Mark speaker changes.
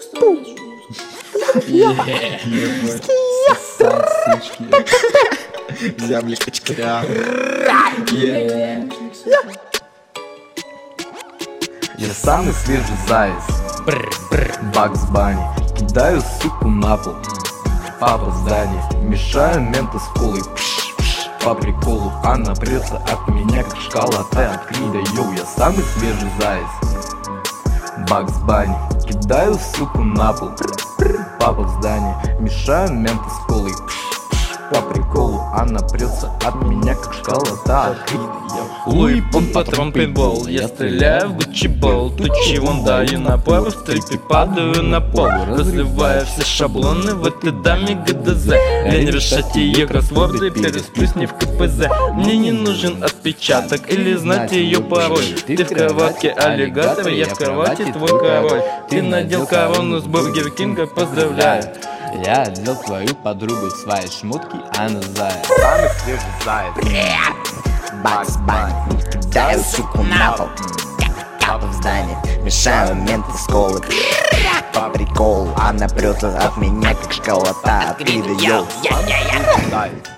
Speaker 1: Земли качкаря.
Speaker 2: Я самый свежий заяц, Бакс Банни. Кидаю суку на пол, папа в здании. Мешаю мента с колой, по приколу. Она прется от меня как школота от крида. Йоу, я самый свежий заяц, Бакс Банни. Кидаю суку на пол, папа в здании. Мешаю мента с колой, по приколу. Она прется от меня как школота от крида.
Speaker 3: Луи Пон, патрон, пейнтбол. Я стреляю в Гуччи Бол. Тучи вон даю напор, в стрельбе падаю на пол, разливая все шаблоны в этой даме ГДЗ. Лень решать ее кроссворды, пересплюсь не в КПЗ. Мне не нужен отпечаток или знать ее пароль. Ты в кроватке аллигатор, я в кровати твой король. Ты надел корону с Бургер Кинга, поздравляю.
Speaker 4: Я одел твою подругу в свои шмотки, а на заяц.
Speaker 2: Самый свежий заяц,
Speaker 1: Бакс Банни. Кидаю суку на пол, папа в здании. Мешаю менты с колы, по приколу. Она прется от меня как школота от крида. Йоу,
Speaker 2: заяц.